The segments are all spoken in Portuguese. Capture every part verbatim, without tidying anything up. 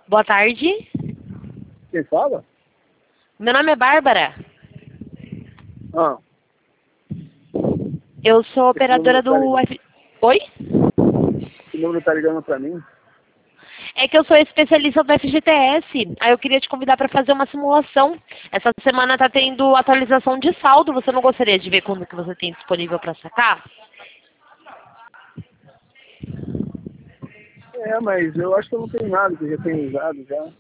Boa tarde. Quem fala? Meu nome é Bárbara. Ah, Eu sou esse número operadora tá do... ligando, F- Oi? esse número tá ligando pra mim? É que eu sou especialista do F G T S. Aí eu queria te convidar para fazer uma simulação. Essa semana tá tendo atualização de saldo. Você não gostaria de ver quando que você tem disponível para sacar? É, mas eu acho que eu não tenho nada, que eu já tenho usado já.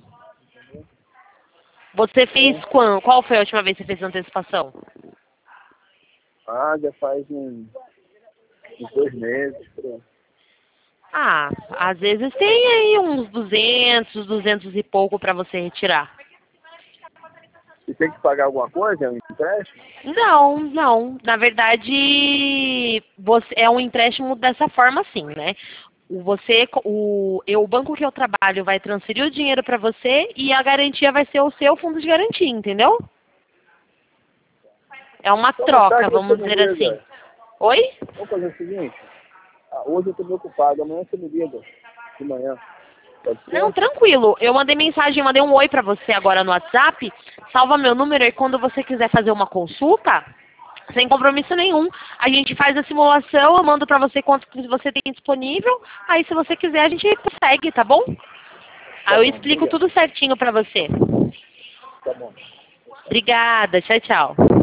Você fez É. quando? Qual foi a última vez que você fez antecipação? Ah, já faz um, uns dois meses. Por aí. Ah, às vezes tem aí uns duzentos, duzentos e pouco para você retirar. E tem que pagar alguma coisa? É um empréstimo? Não, não. Na verdade, você, é um empréstimo dessa forma sim, né? O Você, o, eu, o banco que eu trabalho vai transferir o dinheiro para você e a garantia vai ser o seu fundo de garantia, entendeu? É uma Então, mais troca, tarde você vamos me dizer assim. liga. Oi? Vamos fazer o seguinte. Ah, hoje eu tô meio ocupado, amanhã você me liga. De manhã. Pode Não, ser? tranquilo. Eu mandei mensagem, mandei um oi pra você agora no WhatsApp. Salva meu número e quando você quiser fazer uma consulta, sem compromisso nenhum, a gente faz a simulação, eu mando pra você quanto que você tem disponível. Aí se você quiser a gente consegue, tá bom? Tá Aí eu bom, explico obrigado. tudo certinho pra você. Tá bom. Obrigada, tchau, tchau.